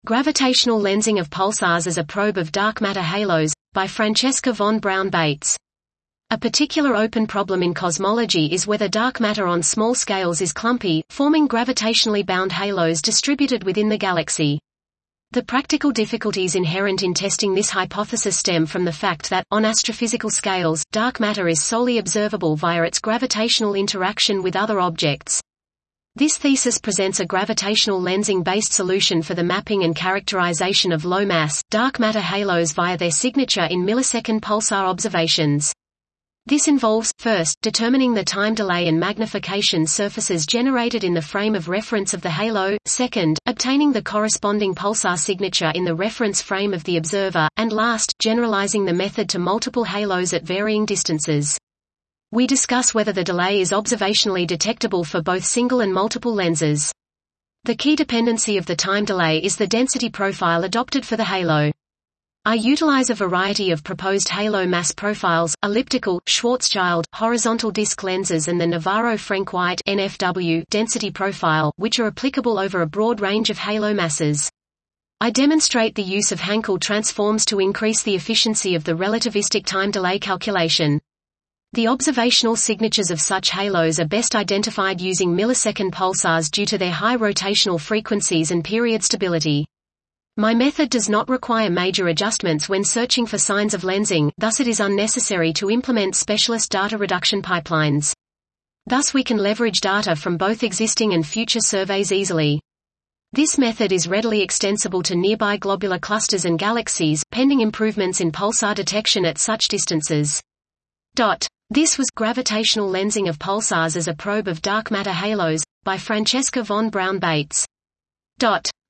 Gravitational lensing of pulsars as a probe of dark matter halos, by Francesca von Braun-Bates. A particular open problem in cosmology is whether dark matter on small scales is clumpy, forming gravitationally bound halos distributed within the galaxy. The practical difficulties inherent in testing this hypothesis stem from the fact that, on astrophysical scales, dark matter is solely observable via its gravitational interaction with other objects. This thesis presents a gravitational lensing-based solution for the mapping and characterization of low-mass, dark matter halos via their signature in millisecond pulsar observations. This involves, first, determining the time delay and magnification surfaces generated in the frame of reference of the halo, second, obtaining the corresponding pulsar signature in the reference frame of the observer, and last, generalizing the method to multiple halos at varying distances. We discuss whether the delay is observationally detectable for both single and multiple lenses. The key dependency of the time delay is the density profile adopted for the halo. I utilize a variety of proposed halo mass profiles, elliptical, Schwarzschild, horizontal disk lenses and the Navarro-Frenk-White (NFW) density profile, which are applicable over a broad range of halo masses. I demonstrate the use of Hankel transforms to increase the efficiency of the relativistic time delay calculation. The observational signatures of such halos are best identified using millisecond pulsars due to their high rotational frequencies and period stability. My method does not require major adjustments when searching for signs of lensing, thus it is unnecessary to implement specialist data reduction pipelines. Thus we can leverage data from both existing and future surveys easily. This method is readily extensible to nearby globular clusters and galaxies, pending improvements in pulsar detection at such distances. This was Gravitational Lensing of Pulsars as a Probe of Dark Matter Halos, by Francesca von Braun-Bates.